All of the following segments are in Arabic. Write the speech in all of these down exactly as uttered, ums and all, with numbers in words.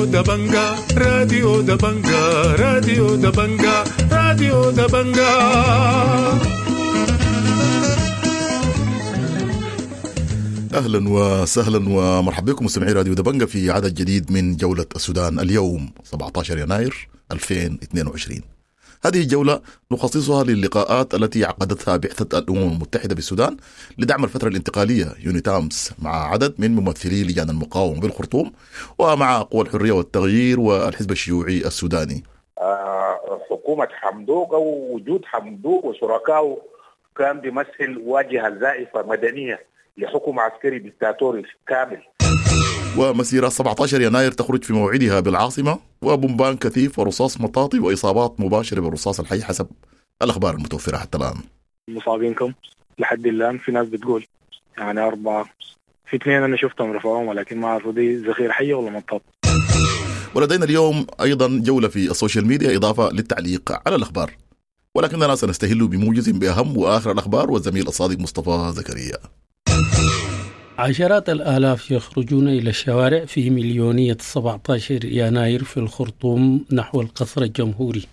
راديو دبنجا راديو دبنجا راديو دبنجا راديو دبنجا. أهلا وسهلا ومرحبا بكم مستمعي راديو دبنجا في عدد جديد من جولة السودان اليوم سبعة عشر يناير ألفين واثنين وعشرين. هذه الجولة نخصصها للقاءات التي عقدتها بعثة الأمم المتحدة بالسودان لدعم الفترة الانتقالية يونيتامس مع عدد من ممثلي لجان المقاومة بالخرطوم ومع قوى الحرية والتغيير والحزب الشيوعي السوداني. آه حكومة حمدوق أو وجود حمدوق وشركائه كان بيمثل واجهة زائفة مدنية لحكم عسكري ديكتاتوري كامل. ومسيرة سبعة عشر يناير تخرج في موعدها بالعاصمة وبومبان كثيف ورصاص مطاطي وإصابات مباشرة بالرصاص الحي حسب الأخبار المتوفرة حتى الآن. مصابينكم لحد الآن في ناس بتقول يعني أربعة، في اثنين أنا شفتهم رفعوهم ولكن ما أعرفوا دي ذخيرة حية ولا مطاط. ولدينا اليوم أيضا جولة في السوشيال ميديا إضافة للتعليق على الأخبار، ولكننا سنستهل بموجز بأهم وآخر الأخبار والزميل الصادق مصطفى زكريا. عشرات الآلاف يخرجون إلى الشوارع في مليونية سبعة عشر يناير في الخرطوم نحو القصر الجمهوري.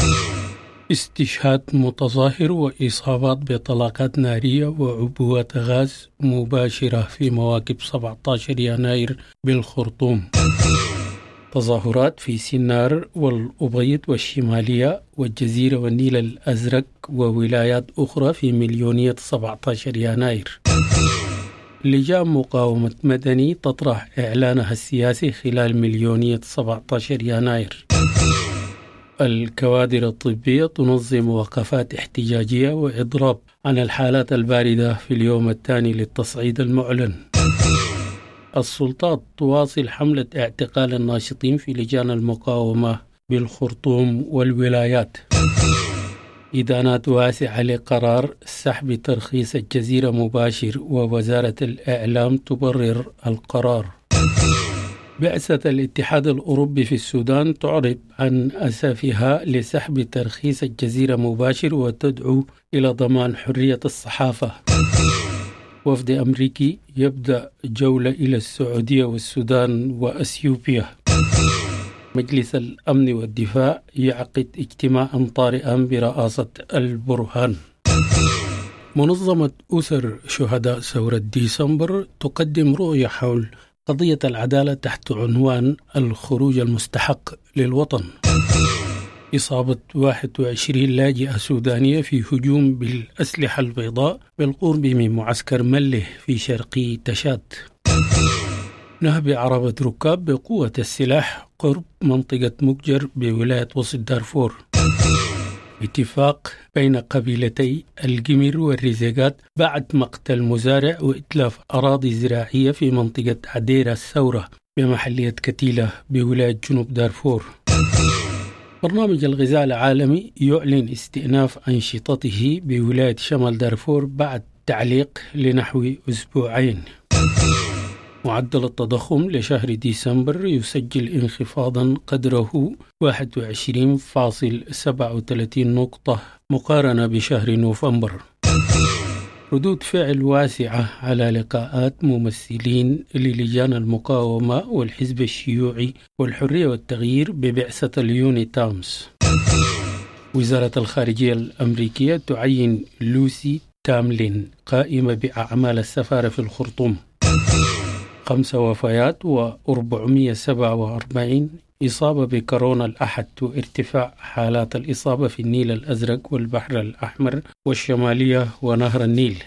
استشهاد متظاهر وإصابات بطلقات نارية وعبوات غاز مباشرة في مواكب سبعة عشر يناير بالخرطوم. تظاهرات في سنار والأبيض والشمالية والجزيرة والنيل الأزرق وولايات أخرى في مليونية سبعة عشر يناير. لجان مقاومة مدني تطرح إعلانها السياسي خلال مليونية سبعة عشر يناير. الكوادر الطبية تنظم وقفات احتجاجية وإضراب عن الحالات الباردة في اليوم الثاني للتصعيد المعلن. السلطات تواصل حملة اعتقال الناشطين في لجان المقاومة بالخرطوم والولايات. إدانات واسعة لقرار سحب ترخيص الجزيرة مباشر ووزارة الإعلام تبرر القرار. بعثة الاتحاد الأوروبي في السودان تعرب عن أسفها لسحب ترخيص الجزيرة مباشر وتدعو إلى ضمان حرية الصحافة. وفد أمريكي يبدأ جولة إلى السعودية والسودان وأثيوبيا. مجلس الأمن والدفاع يعقد اجتماعا طارئا برئاسة البرهان. منظمة أسر شهداء ثورة ديسمبر تقدم رؤية حول قضية العدالة تحت عنوان الخروج المستحق للوطن. إصابة واحد وعشرين لاجئة سودانية في هجوم بالأسلحة البيضاء بالقرب من معسكر مله في شرقي تشاد. نهب عربة ركاب بقوة السلاح قرب منطقة مكجر بولاية وسط دارفور. اتفاق بين قبيلتي الجمير والرزيقات بعد مقتل مزارع وإتلاف أراضي زراعية في منطقة عديرة الثورة بمحلية كتيلة بولاية جنوب دارفور. برنامج الغذاء العالمي يعلن استئناف أنشطته بولاية شمال دارفور بعد تعليق لنحو أسبوعين. معدل التضخم لشهر ديسمبر يسجل انخفاضا قدره واحد وعشرين فاصلة سبعة وثلاثين نقطة مقارنة بشهر نوفمبر. ردود فعل واسعة على لقاءات ممثلين للجان المقاومة والحزب الشيوعي والحرية والتغيير ببعثة اليونيتامس. وزارة الخارجية الأمريكية تعين لوسي تاملين قائمة بأعمال السفارة في الخرطوم. خمسة وفيات وأربعمائة وسبعة وأربعين إصابة بكورونا الأحد وارتفاع حالات الإصابة في النيل الأزرق والبحر الأحمر والشمالية ونهر النيل.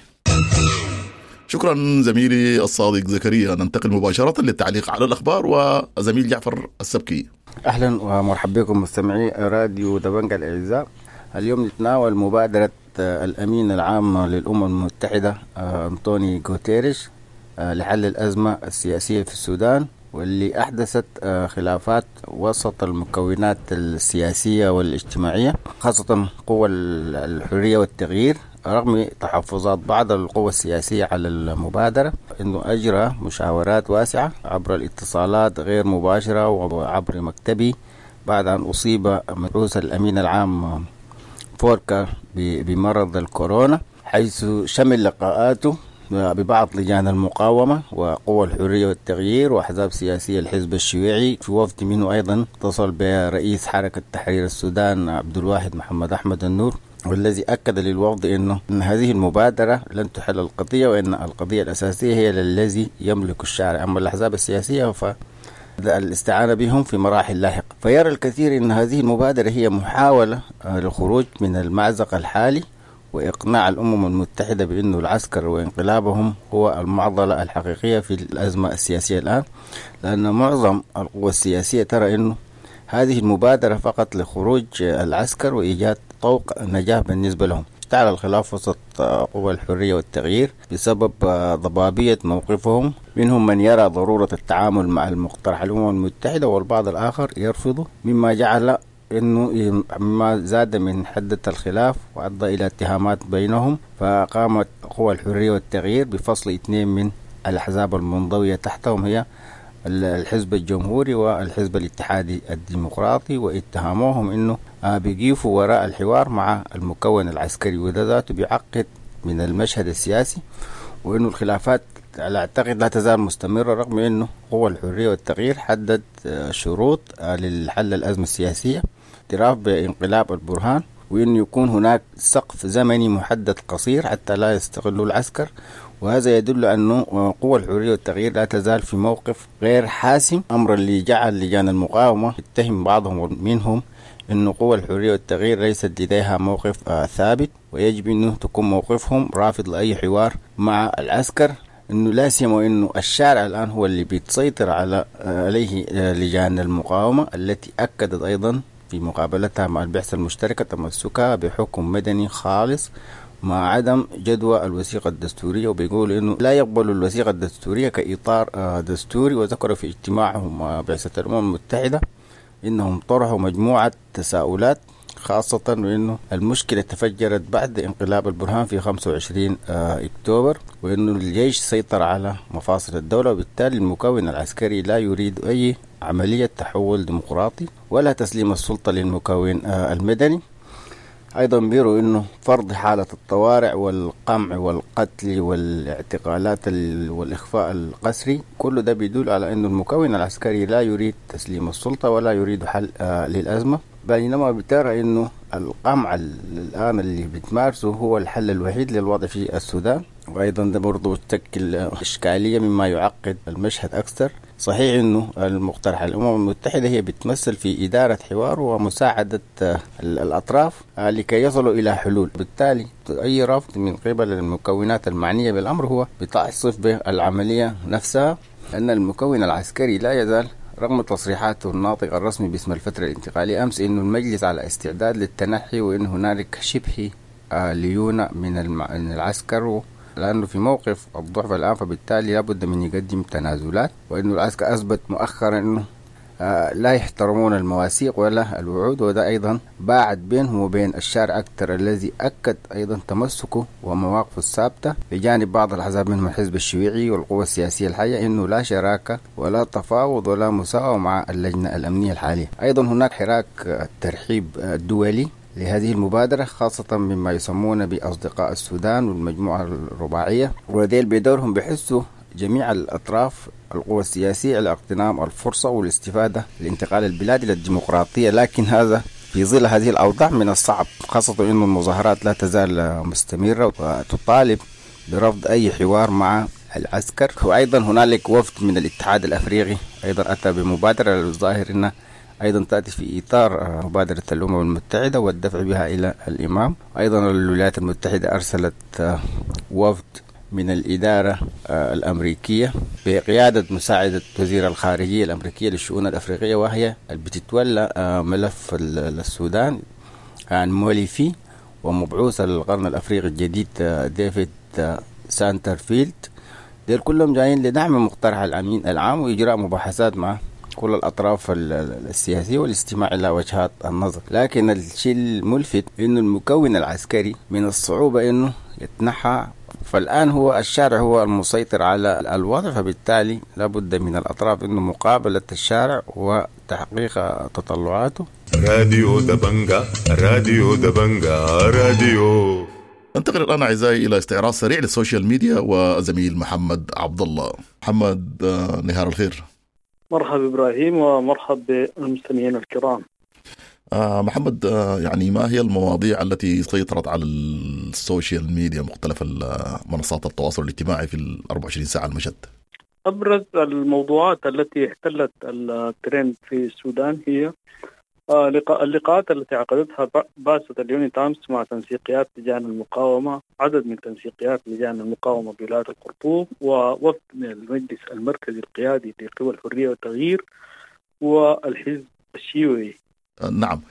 شكرا زميلي الصادق زكريا. ننتقل مباشرة للتعليق على الأخبار وزميل جعفر السبكي. أهلا ومرحبا بكم مستمعي راديو دبنجا الأعزاء. اليوم نتناول مبادرة الأمين العام للأمم المتحدة أنطوني غوتيريش لحل الأزمة السياسية في السودان، واللي أحدثت خلافات وسط المكونات السياسية والاجتماعية خاصة قوى الحرية والتغيير، رغم تحفظات بعض القوى السياسية على المبادرة، أنه أجرى مشاورات واسعة عبر الاتصالات غير مباشرة وعبر مكتبي بعد أن أصيب مبعوث الأمين العام فوركا بمرض الكورونا، حيث شمل لقاءاته ببعض لجان المقاومة وقوى الحرية والتغيير وأحزاب سياسية الحزب الشيوعي، في وفد منه أيضا اتصل برئيس حركة تحرير السودان عبد الواحد محمد أحمد النور، والذي أكد للوفد إنه أن هذه المبادرة لن تحل القضية، وأن القضية الأساسية هي للذي يملك الشارع، أما الأحزاب السياسية فالاستعانة بهم في مراحل لاحقة. فيرى الكثير أن هذه المبادرة هي محاولة للخروج من المأزق الحالي وإقناع الأمم المتحدة بأن العسكر وانقلابهم هو المعضلة الحقيقية في الأزمة السياسية الآن، لأن معظم القوى السياسية ترى أنه هذه المبادرة فقط لخروج العسكر وإيجاد طوق نجاح بالنسبة لهم. اشتعل الخلاف وسط قوى الحرية والتغيير بسبب ضبابية موقفهم، منهم من يرى ضرورة التعامل مع المقترح الأمم المتحدة والبعض الآخر يرفضه، مما جعل انه مما زاد من حدة الخلاف وأدى إلى اتهامات بينهم. فقامت قوى الحرية والتغيير بفصل اثنين من الأحزاب المنضوية تحتهم، هي الحزب الجمهوري والحزب الاتحادي الديمقراطي، واتهموهم انه بيقيفوا وراء الحوار مع المكون العسكري، وده ذاته بيعقد من المشهد السياسي، وانه الخلافات على اعتقد لا تزال مستمرة رغم انه قوى الحرية والتغيير حدد شروط للحل الأزمة السياسية، اعتراف بانقلاب البرهان، وأن يكون هناك سقف زمني محدد قصير حتى لا يستغلوا العسكر. وهذا يدل أنه قوى الحرية والتغيير لا تزال في موقف غير حاسم، أمر اللي جعل لجان المقاومة يتهم بعضهم منهم أن قوى الحرية والتغيير ليست لديها موقف آه ثابت، ويجب أنه تكون موقفهم رافض لأي حوار مع العسكر، أنه لا سيما أنه الشارع الآن هو اللي بيتسيطر على آه عليه آه لجان المقاومة، التي أكدت أيضا في مقابلتها مع البعثة المشتركة تمسكها بحكم مدني خالص مع عدم جدوى الوثيقة الدستورية، وبيقول إنه لا يقبل الوثيقة الدستورية كإطار دستوري. وذكروا في اجتماعهم مع بعثة الأمم المتحدة إنهم طرحوا مجموعة تساؤلات، خاصة إنه المشكلة تفجرت بعد انقلاب البرهان في خمسة وعشرين أكتوبر، وإنه الجيش سيطر على مفاصل الدولة، وبالتالي المكون العسكري لا يريد أي عملية تحول ديمقراطي ولا تسليم السلطة للمكون المدني. أيضا بيروا أنه فرض حالة الطوارئ والقمع والقتل والاعتقالات والإخفاء القسري، كل ده بيدل على أن المكون العسكري لا يريد تسليم السلطة ولا يريد حل آه للأزمة، بينما بترى أنه القمع الآن اللي بتمارسه هو الحل الوحيد للوضع في السودان. وأيضا ده برضو تشكل إشكالية مما يعقد المشهد أكثر. صحيح أنه المقترح الأمم المتحدة هي بتمثل في إدارة حوار ومساعدة الأطراف لكي يصلوا إلى حلول، بالتالي أي رفض من قبل المكونات المعنية بالأمر هو بتعصف بالعملية نفسها، أن المكون العسكري لا يزال رغم تصريحاته الناطق الرسمي باسم الفترة الانتقالية أمس أنه المجلس على استعداد للتنحي، وأن هنالك شبه ليونة من العسكر، لأنه في موقف الضعف الآن، فبالتالي لابد من يقدم تنازلات، وأنه العسكر أثبت مؤخرا أنه آه لا يحترمون المواثيق ولا الوعود، وده أيضا باعد بينهم وبين الشارع أكثر، الذي أكد أيضا تمسكه ومواقفه الثابتة بجانب بعض الأحزاب منهم الحزب الشيوعي والقوى السياسية الحية، أنه لا شراكة ولا تفاوض ولا مساواة مع اللجنة الأمنية الحالية. أيضا هناك حراك الترحيب الدولي لهذه المبادرة، خاصة مما يسمون بأصدقاء السودان والمجموعة الرباعية، وذيل بدورهم بحثوا جميع الأطراف القوى السياسية على اغتنام الفرصة والاستفادة لانتقال البلاد إلى الديمقراطية، لكن هذا في ظل هذه الأوضاع من الصعب، خاصة أن المظاهرات لا تزال مستمرة وتطالب برفض أي حوار مع العسكر. وأيضا هنالك وفد من الاتحاد الأفريقي أيضا أتى بمبادرة للظاهر أنها أيضا تأتي في إطار مبادرة الأمم المتحدة والدفع بها إلى الإمام. أيضا الولايات المتحدة أرسلت وفد من الإدارة الأمريكية بقيادة مساعدة وزير الخارجية الأمريكية للشؤون الأفريقية، وهي بتتولى ملف السودان عن موليفي، ومبعوث للقرن الأفريقي الجديد ديفيد سانترفيلد. دول كلهم جايين لدعم مقترح الأمين العام وإجراء مباحثات مع كل الأطراف السياسية والاستماع إلى وجهات النظر. لكن الشيء الملفت إنه المكون العسكري من الصعوبة إنه يتنحى، فالآن هو الشارع هو المسيطر على الوضع، فبالتالي لابد من الأطراف إنه مقابلة الشارع وتحقيق تطلعاته. راديو دبنجا راديو دبنجا راديو انتقل الآن أعزائي إلى استعراض سريع للسوشيال ميديا وزميل محمد عبد الله. محمد، نهار الخير. مرحبا إبراهيم ومرحبا بالمستمعين الكرام. آه محمد، آه يعني ما هي المواضيع التي سيطرت على السوشيال ميديا مختلف منصات التواصل الاجتماعي في ال أربع وعشرين ساعة المشهد؟ أبرز الموضوعات التي احتلت الترند في السودان هي اللقاءات التي عقدتها بعثة اليوني تايمز مع تنسيقيات لجان المقاومة، عدد من تنسيقيات لجان المقاومة بولاية الخرطوم، ووفد من المجلس المركزي القيادي لقوى الحرية والتغيير والحزب الشيوعي. نعم.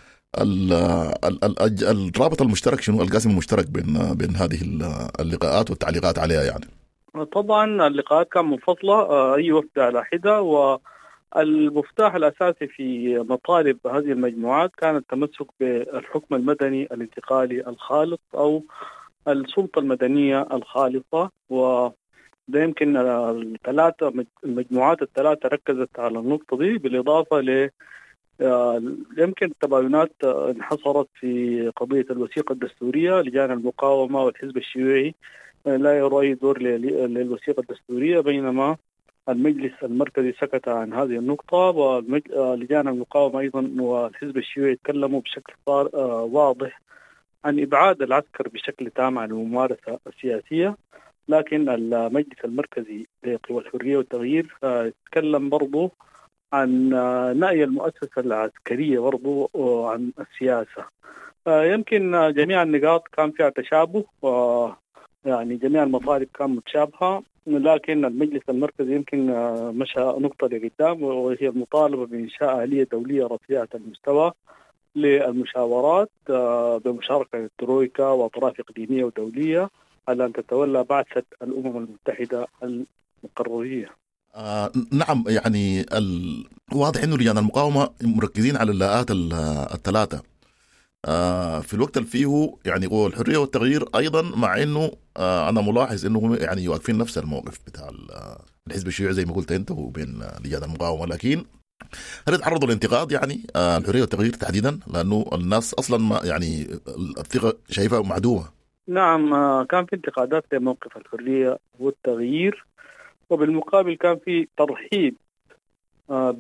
الرابط المشترك شنو؟ القاسم المشترك بين بين هذه اللقاءات والتعليقات عليها يعني؟ طبعا اللقاءات كانت منفصلة، أي وفد على حدة، والمفتاح الأساسي في مطالب هذه المجموعات كان التمسك بالحكم المدني الانتقالي الخالص أو السلطة المدنية الخالصة. وده يمكن الثلاثة المجموعات الثلاثة ركزت على النقطة دي، بالإضافة ل يمكن التباينات انحصرت في قضية الوثيقة الدستورية. لجان المقاومة والحزب الشيوعي لا يرى أي دور للوثيقة الدستورية، بينما المجلس المركزي سكت عن هذه النقطة، ولجان المقاومة أيضا والحزب الشيوعي تكلموا بشكل واضح عن إبعاد العسكر بشكل تام عن الممارسة السياسية. لكن المجلس المركزي لقوى الحرية والتغيير تكلم برضو عن نأي المؤسسة العسكرية برضو عن السياسة. يمكن جميع النقاط كان فيها تشابه، يعني جميع المطالب كانت متشابهة، لكن المجلس المركزي يمكن مشى نقطة لقدام، وهي المطالبة بإنشاء آلية دولية رفيعة المستوى للمشاورات بمشاركة الترويكا وأطراف إقليمية ودولية على أن تتولى بعثة الأمم المتحدة المقررية. آه نعم، يعني واضح أنه لجان المقاومة مركزين على اللاءات الثلاثة آه في الوقت اللي فيه يعني قوى الحرية والتغيير أيضا، مع أنه آه أنا ملاحظ أنه يعني يواقفين نفس الموقف بتاع الحزب الشيوعي زي ما قلت أنت وبين لجان المقاومة. لكن هل يتعرضوا للانتقاد يعني آه الحرية والتغيير تحديدا، لأنه الناس أصلا ما يعني الثقة شايفها معدومة؟ نعم، آه كان في انتقادات لموقف الحرية والتغيير، وبالمقابل كان في ترحيب آه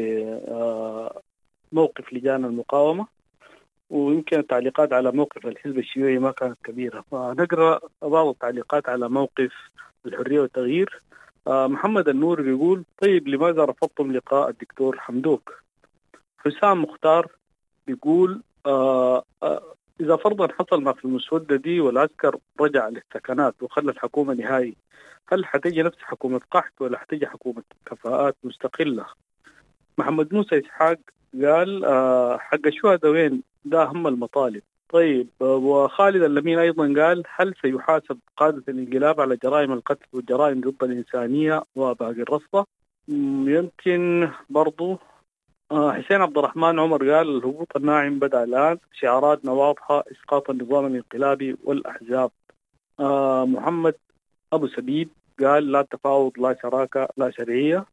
بموقف لجان المقاومة، ويمكن التعليقات على موقف الحزب الشيوعي ما كانت كبيرة. فنقرأ بعض التعليقات على موقف الحرية والتغيير. آه محمد النور بيقول: طيب لماذا رفضتم لقاء الدكتور حمدوك؟ حسام مختار بيقول: آه آه إذا فرضا حصل ما في المسودة دي والعسكر رجع للسكنات وخلى الحكومة نهائي، هل حتجي نفس حكومة قحط ولا حتجي حكومة كفاءات مستقلة؟ محمد موسى إسحاق قال: آه حق الشهداء وين؟ ده أهم المطالب. طيب، وخالد اللمين أيضا قال: هل سيحاسب قادة الانقلاب على جرائم القتل والجرائم ضد الإنسانية وباقي الرصة؟ يمكن برضو آه حسين عبد الرحمن عمر قال: الهبوط الناعم بدأ الآن، شعاراتنا واضحة، إسقاط النظام الانقلابي والأحزاب. آه محمد أبو سبيب قال: لا تفاوض، لا شراكة، لا شرعية.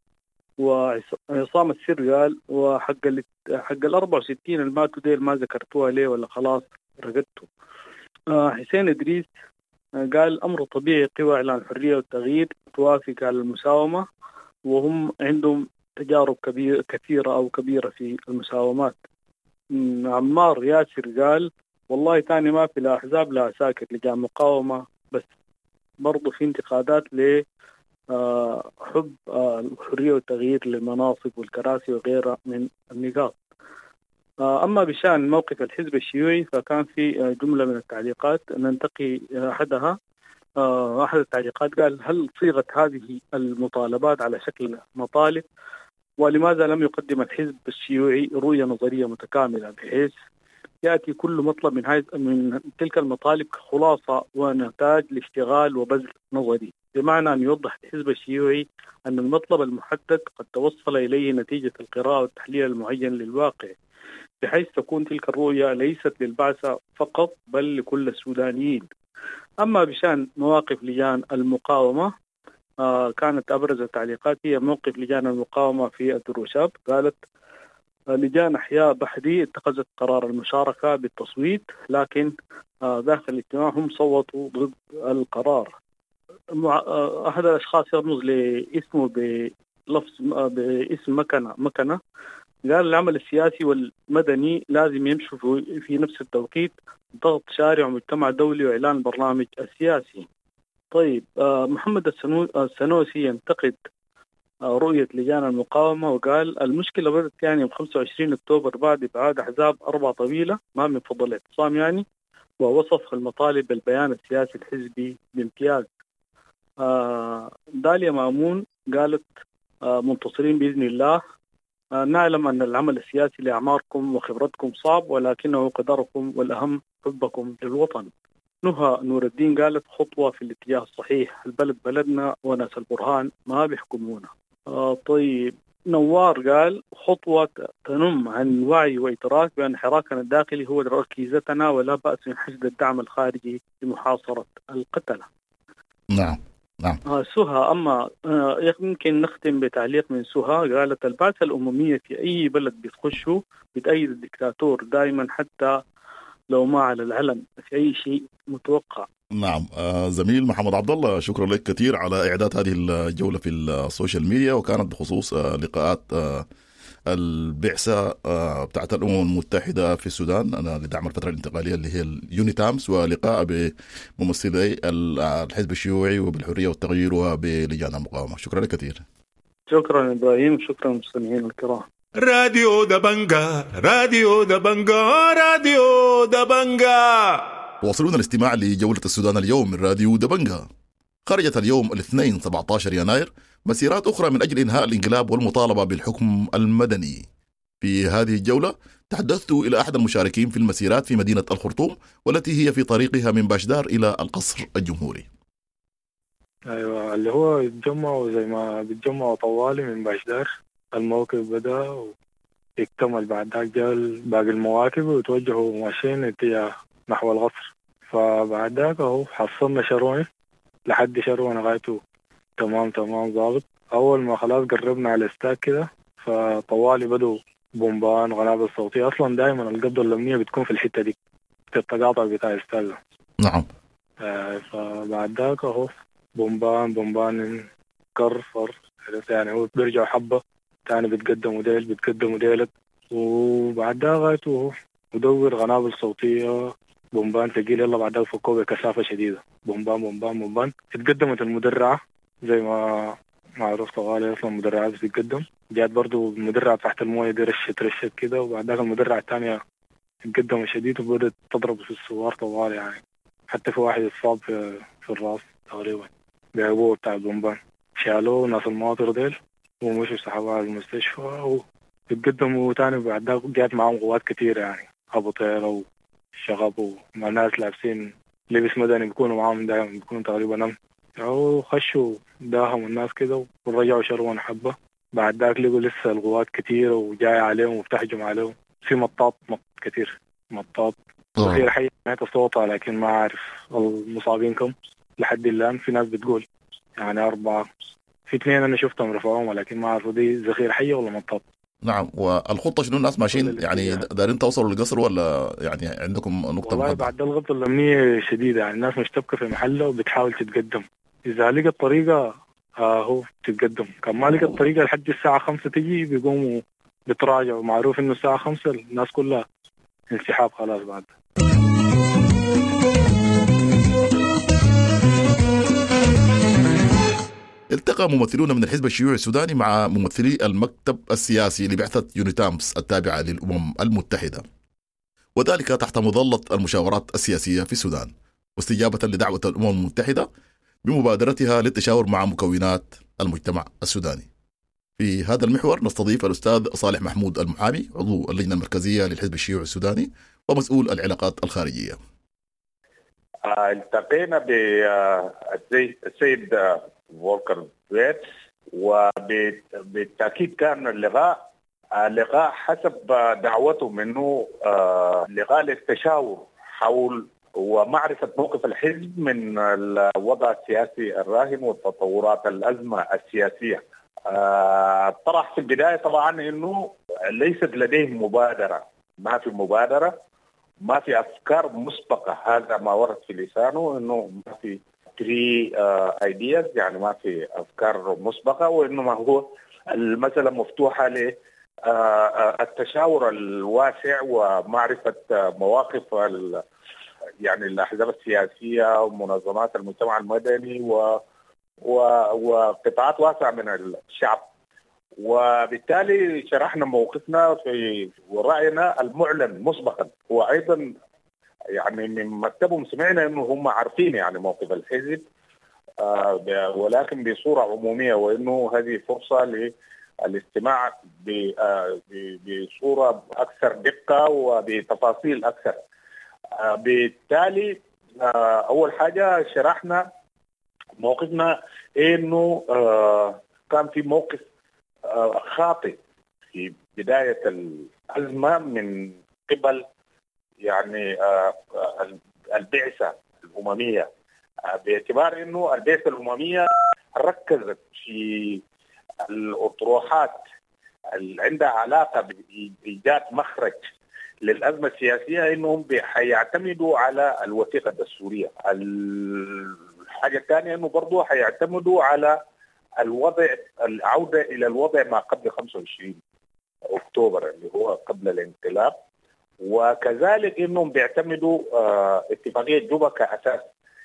وعصام السر قال: وحق حق ال أربعة وستين الماتوا ديل ما ذكرتوها ليه ولا خلاص رقدتوا؟ آه حسين إدريس قال: أمر طبيعي قوى إعلان الحرية والتغيير توافق على المساومة، وهم عندهم تجارب كبيرة كثيرة أو كبيرة في المساومات. عمار ياسر قال: والله تاني ما في لا أحزاب لا عساكر، لجان مقاومة بس. برضو في انتقادات ل آه حب آه الحرية والتغيير للمناصب والكراسي وغيرها من النقاط. آه أما بشأن موقف الحزب الشيوعي فكان في آه جملة من التعليقات ننتقي أحدها. آه أحد التعليقات قال: هل صيغت هذه المطالبات على شكل مطالب؟ ولماذا لم يقدم الحزب الشيوعي رؤية نظرية متكاملة بحيث يأتي كل مطلب من, هاي من تلك المطالب كخلاصة ونتاج لاشتغال وبذل نظري، بمعنى أن يوضح الحزب الشيوعي أن المطلب المحدد قد توصل إليه نتيجة القراءة والتحليل المعين للواقع، بحيث تكون تلك الرؤية ليست للبعثة فقط بل لكل السودانيين. أما بشأن مواقف لجان المقاومة آه كانت أبرز التعليقات هي موقف لجان المقاومة في الدروشاب. قالت: لجان أحياء بحري اتخذت قرار المشاركة بالتصويت، لكن داخل الاجتماع هم صوتوا ضد القرار. أحد الأشخاص يرمز لاسمه بلفظ باسم مكنة مكنة قال العمل السياسي والمدني لازم يمشوا في نفس التوقيت، ضغط شارع ومجتمع دولي وإعلان البرنامج السياسي. طيب محمد السنوسي ينتقد رؤية لجان المقاومة وقال المشكلة بدأت يعني يوم خمسة وعشرين أكتوبر بعد إبعاد أحزاب أربع طويلة ما من فضل الاعتصام يعني، ووصف المطالب بالبيان السياسي الحزبي بامتياز. داليا مامون قالت منتصرين بإذن الله، نعلم أن العمل السياسي لأعماركم وخبرتكم صعب ولكنه قدركم والأهم حبكم للوطن. نهى نور الدين قالت خطوة في الاتجاه الصحيح، البلد بلدنا وناس البرهان ما بيحكمونا. آه طيب نوار قال خطوة تنم عن وعي وإدراك بأن حراكنا الداخلي هو ركيزتنا ولا بأس من حشد الدعم الخارجي لمحاصرة القتلة. نعم نعم. آه سهى أما آه يمكن نختم بتعليق من سهى، قالت البعثة الأممية في أي بلد بتخشوا بتأيد الدكتاتور دائما حتى لو ما على العلن في أي شيء متوقع. نعم. آه زميل محمد عبد الله، شكرا لك كثير على إعداد هذه الجولة في السوشيال ميديا، وكانت بخصوص آه لقاءات آه البعثة آه بتاعت الأمم المتحدة في السودان أنا لدعم الفترة الانتقالية اللي هي اليونيتامس، ولقاء بممثلي الحزب الشيوعي وبالحرية والتغيير وبلجان المقاومة. شكرا لك كثير. شكرا إبراهيم، شكرا مستمعين الكرام. راديو دبنجا راديو دبنجا راديو دبنجا. واصلون الاستماع لجولة السودان اليوم من راديو دبنجا. خرجت اليوم الاثنين سبعة عشر يناير مسيرات أخرى من أجل إنهاء الانقلاب والمطالبة بالحكم المدني. في هذه الجولة تحدثت إلى أحد المشاركين في المسيرات في مدينة الخرطوم، والتي هي في طريقها من باشدار إلى القصر الجمهوري. أيوة، اللي هو يتجمعوا زي ما بيتجمعوا طوالي من باشدار. الموقف بدأ ويكتمل بعد ذاك جاء باقي المواكب وتوجهوا ماشيين اتجاه نحو القصر. فبعد ذاك اهو حصلنا شروني لحد شروني غايته تمام تمام ضابط. أول ما خلاص قربنا على الاستاك كده فطوالي بدوا بومبان قنابل صوتية. أصلا دائما القبضة الأمنية بتكون في الحتة دي في التقاطع بتاع الاستاك. نعم. آه فبعد ذاك اهو بومبان بومبان كرفر يعني هو بيرجعوا حبة تاني بتقدموا ديل بتقدموا ديلك. وبعد ذاك غايته ودور قنابل صوتية بومبان ثقيل. يلا بعد ذاك فكوه بكثافة شديدة بومبان بومبان بومبان. اتقدمت المدرعة زي ما معروف طوالي أصلا المدرعات بتتقدم. جات برضو المدرعة تحت الموية دي رشت رشت كده. وبعد ذاك المدرعة الثانية اتقدمت شديد وبدت تضرب في السوار طوالي يعني. حتى في واحد اتصاب في, في الراس تقريبا بعبوه بتاع البومبان. شالوه ناس المواطر ديل ومشوا سحبوها على المستشفى وتقدموا تاني. بعد ذاك جات معهم قوات كتير يعني أبطيرة وشغب وناس لابسين لبس مدني بيكونوا معهم دائما بيكونوا تقريبا أم أو خشوا داهم الناس كده ورجعوا شرون حبة. بعد ذاك لقوا لسه القوات كتير وجاي عليهم وبتهجم عليهم. في مطاط مط كتير مطاط غير حي سمعت صوتها لكن ما أعرف المصابين كم لحد الآن. في ناس بتقول يعني أربعة، في اثنين أنا شفتهم رفعوهم ولكن ما أعرف دي ذخيرة حية ولا مطاط. نعم. والخطة شنو الناس ماشيين يعني دارين توصلوا للقصر ولا يعني عندكم نقطة والله بعد الغبطة الأمنية شديدة يعني الناس مشتبكة في محلة وبتحاول تتقدم. إذا لقت طريقة آه هو تتقدم. كان ما لقت طريقة لحد الساعة خمسة تجي بيقوموا بتراجعوا. معروف إنه الساعة خمسة الناس كلها انسحاب خلاص. بعد التقى ممثلون من الحزب الشيوعي السوداني مع ممثلي المكتب السياسي لبعثة يونيتامس التابعة للأمم المتحدة، وذلك تحت مظلة المشاورات السياسية في السودان، واستجابة لدعوة الأمم المتحدة بمبادرتها للتشاور مع مكونات المجتمع السوداني. في هذا المحور نستضيف الأستاذ صالح محمود المحامي عضو اللجنة المركزية للحزب الشيوعي السوداني ومسؤول العلاقات الخارجية. التقينا بالسيد فولكر دويتس وبالتأكيد كان اللقاء لقاء حسب دعوته منه لقاء للتشاور حول ومعرفة موقف الحزب من الوضع السياسي الراهن وتطورات الأزمة السياسية. طرح في البداية طبعا أنه ليست لديهم مبادرة، ما في مبادرة، ما في أفكار مسبقة. هذا ما ورد في لسانه، إنه ما في بري ايدياز، يعني ما في أفكار مسبقة، وإنما هو المسألة مفتوحة للتشاور الواسع ومعرفة مواقف يعني الأحزاب السياسية ومنظمات المجتمع المدني و وقطاعات واسعة من الشعب. وبالتالي شرحنا موقفنا في ورأينا المعلن مسبقا. وأيضا يعني من مكتبهم سمعنا أنه هم عارفين يعني موقف الحزب، آه ولكن بصورة عمومية، وأنه هذه فرصة للاستماع آه بصورة أكثر دقة وبتفاصيل أكثر. آه بالتالي آه أول حاجة شرحنا موقفنا انه آه كان في موقف آه خاطئ في بدايه الازمه من قبل يعني آه البعثه الامميه، آه باعتبار انه البعثه الامميه ركزت في الاطروحات اللي عندها علاقه بايجاد مخرج للازمه السياسيه، انهم حيعتمدوا على الوثيقه الدستوريه. الحاجة الثانية أنه برضو حيعتمدوا على الوضع، العودة إلى الوضع ما قبل خمسة وعشرين أكتوبر اللي هو قبل الانقلاب، وكذلك أنهم بيعتمدوا اه اتفاقية جوبا كأساس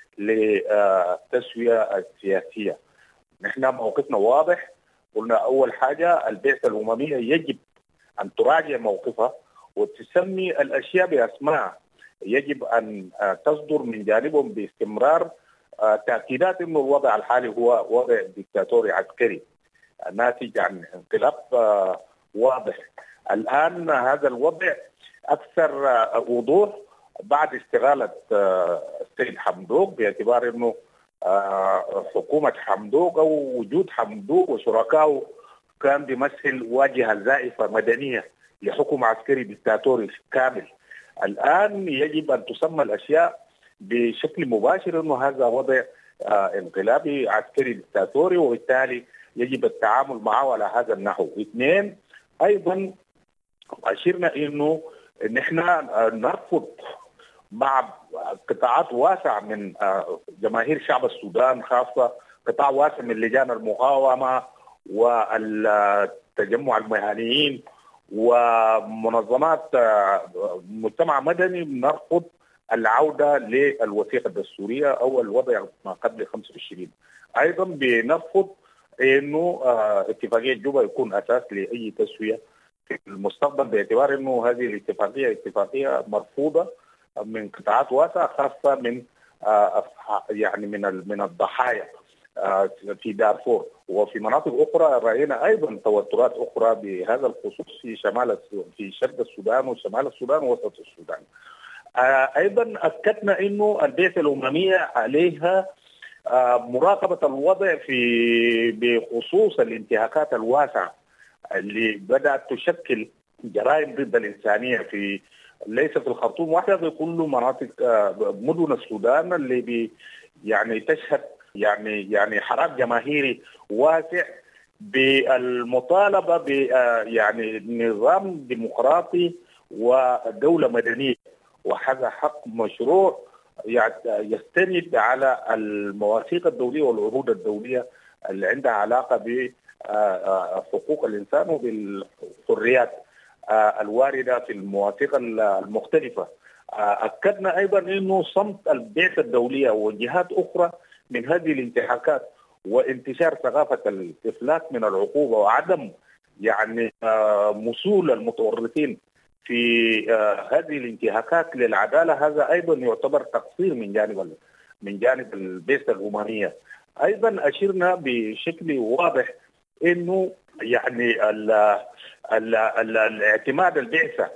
للتسوية السياسية. نحن موقفنا واضح، قلنا أول حاجة البعثة الأممية يجب أن تراجع موقفها وتسمي الأشياء بأسماء، يجب أن تصدر من جانبهم باستمرار تأكيدات أنه الوضع الحالي هو وضع ديكتاتوري عسكري ناتج عن انقلاب واضح. الآن هذا الوضع أكثر وضوح بعد استغالة السيد حمدوك، باعتبار أنه حكومة حمدوك أو وجود حمدوك وشركائه كان بيمثل واجهة زائفة مدنية لحكم عسكري ديكتاتوري كامل. الآن يجب أن تسمى الأشياء بشكل مباشر أنه هذا وضع آه انقلابي عسكري ديكتاتوري، وبالتالي يجب التعامل معه على هذا النحو. اثنين، أيضا أشرنا أنه نحن نرفض مع قطاعات واسعة من آه جماهير شعب السودان، خاصة قطاع واسع من لجان المقاومة والتجمع المهنيين ومنظمات آه مجتمع مدني، نرفض العودة للوثيقة الدستورية أو الوضع ما قبل خمسة وعشرين. أيضا بنرفض أنه اتفاقية جوبا يكون أساس لأي تسوية في المستقبل، باعتبار أنه هذه الاتفاقية اتفاقية مرفوضة من قطاعات واسعة، خاصة من يعني من من الضحايا في دارفور وفي مناطق أخرى. رأينا أيضا توترات أخرى بهذا الخصوص في شمال في شرق السودان وشمال السودان ووسط السودان. أيضا أكدنا أنه البعثة الأممية عليها مراقبة الوضع في بخصوص الانتهاكات الواسعة اللي بدأت تشكل جرائم ضد الإنسانية في ليس في الخرطوم وحدها، في كل مناطق مدن السودان اللي بي يعني تشهد يعني يعني حراك جماهيري واسع بالمطالبة ب يعني نظام ديمقراطي ودولة مدنية، وهذا حق مشروع يستند على المواثيق الدولية والعهود الدولية اللي عندها علاقة بحقوق الإنسان وبالحريات الواردة في المواثيق المختلفة. أكدنا أيضا أنه صمت البعثة الدولية وجهات أخرى من هذه الانتهاكات وانتشار ثقافة الإفلات من العقوبة وعدم يعني مسؤول المتورطين في هذه الانتهاكات للعدالة، هذا أيضا يعتبر تقصير من جانب من جانب البعثة الأممية. أيضا أشرنا بشكل واضح إنه يعني ال ال ال الاعتماد البعثة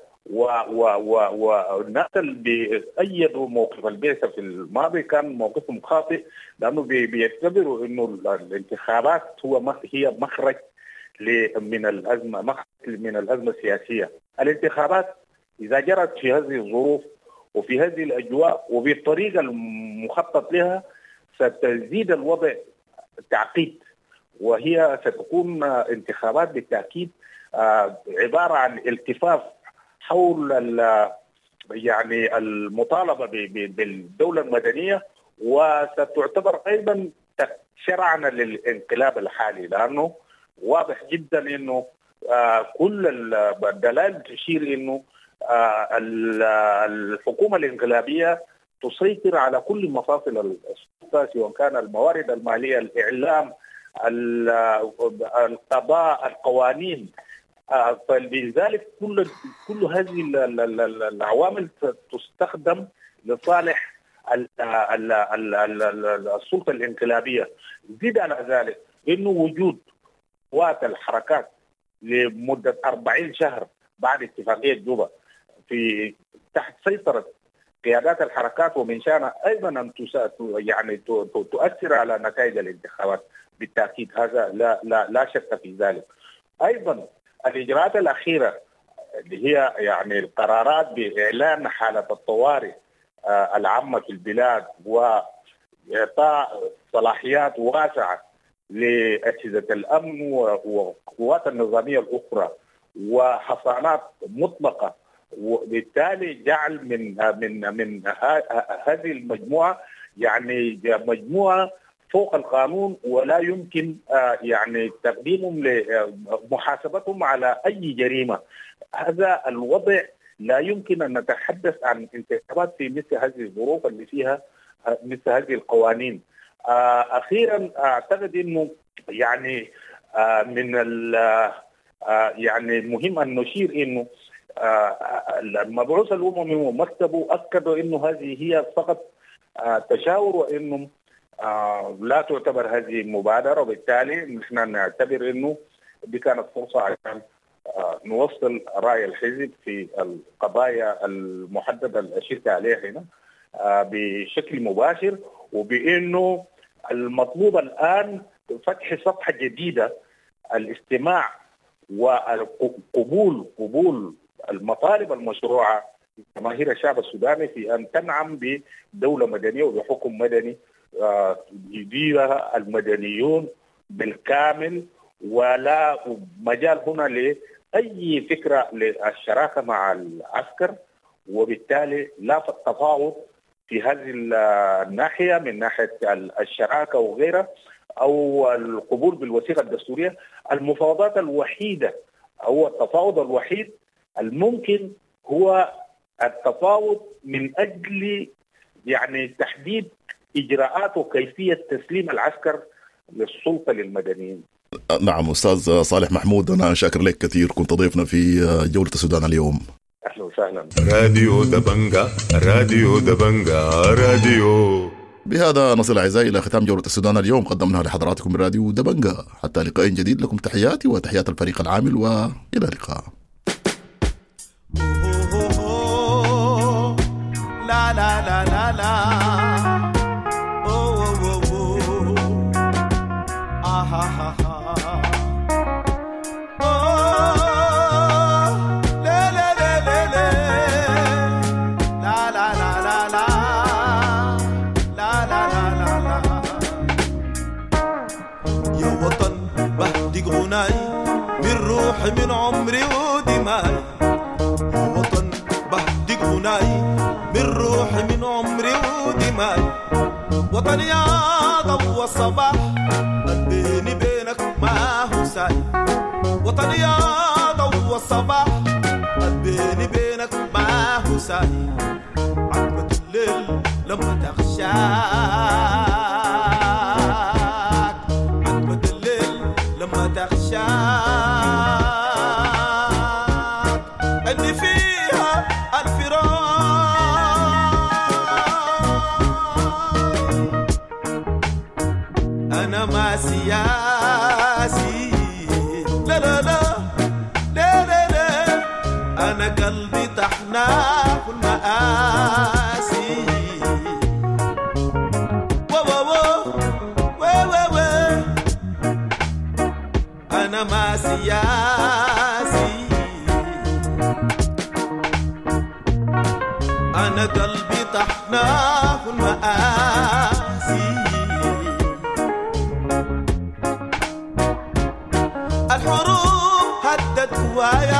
والناس اللي بيأيدوا موقف البعثة في الماضي كان موقفهم خاطئ، لأنه بيعتبروا إنه الانتخابات هو هي مخرج من الأزمة مخرج من الأزمة السياسية. الانتخابات إذا جرت في هذه الظروف وفي هذه الأجواء وبالطريقة المخطط لها ستزيد الوضع تعقيد، وهي ستكون انتخابات بالتأكيد عبارة عن التفاف حول يعني المطالبة بالدولة المدنية، وستعتبر أيضا شرعنا للانقلاب الحالي، لأنه واضح جدا أنه كل الدلائل تشير أنه الحكومة الانقلابية تسيطر على كل مفاصل السلطة، سواء كان الموارد المالية، الإعلام، القضاء، القوانين. فلذلك كل كل هذه العوامل تستخدم لصالح السلطة الانقلابية. زيد على ذلك إنه وجود قوات الحركات لمدة أربعين شهر بعد اتفاقية جوبا في تحت سيطرة قيادات الحركات، ومن شأنها أيضا أن يعني تؤثر على نتائج الانتخابات بالتأكيد، هذا لا لا لا شك في ذلك. أيضا الإجراءات الأخيرة اللي هي يعني القرارات بإعلان حالة الطوارئ العامة في البلاد وإعطاء صلاحيات واسعة لأجهزة الأمن والقوات النظامية الأخرى وحصانات مطلقة، وبالتالي جعل من من من هذه المجموعة يعني مجموعة فوق القانون، ولا يمكن يعني تقديمهم لمحاسبتهم على أي جريمة. هذا الوضع لا يمكن أن نتحدث عن انتخابات في مثل هذه الظروف اللي فيها مثل هذه القوانين. أخيرا أعتقد أنه يعني من يعني مهم أن نشير أنه المبعوث الأممي ومكتبه أكدوا أنه هذه هي فقط تشاور، وأنه لا تعتبر هذه مبادرة، وبالتالي نحن نعتبر أنه دي كانت فرصة عشان نوصل رأي الحزب في القضايا المحددة اللي أشرت عليها هنا بشكل مباشر، وبأنه المطلوب الآن فتح صفحة جديدة، الاستماع وقبول قبول المطالب المشروعة جماهير الشعب السوداني في أن تنعم بدولة مدنية وبحكم مدني يديرها المدنيون بالكامل، ولا مجال هنا لأي فكرة للشراكة مع العسكر، وبالتالي لا تفاوض في هذه الناحية من ناحية الشراكة وغيرها أو القبول بالوثيقة الدستورية. المفاوضات الوحيدة أو التفاوض الوحيد الممكن هو التفاوض من أجل يعني تحديد إجراءات وكيفية تسليم العسكر للسلطة للمدنيين. نعم أستاذ صالح محمود، أنا شاكر لك كثير، كنت ضيفنا في جولة السودان اليوم. أهلا وسهلا. راديو دبنجا راديو دبنجا راديو. بهذا نصل أعزائي إلى ختام جولة السودان اليوم، قدمناها لحضراتكم من راديو دبنجا. حتى لقاء جديد، لكم تحياتي وتحيات الفريق العامل، وإلى اللقاء. لا لا لا لا لا أوه أوه أوه آه ها ها أوه لا لا لا لا لا لا لا لا لا لا لا لا لا يا وطن بهدي غناي من روحي من عمري ودماي، يا وطن بهدي غناي من روحي من عمري ودماي، وطني يا ضوء الصباح بيني بينك ما هو ساي، وطني يا ضوء الصباح بيني بينك ما هو ساي، عتمة الليل لما تغشاك، عتمة الليل لما تغشاك اللي فيها أنا ما سياسي، لا لا لا لا لا لا، أنا قلبي طحناه المآسي، و و و و و و أنا ما سياسي، أنا قلبي طحناه المآسي، الحروب هدت جوايا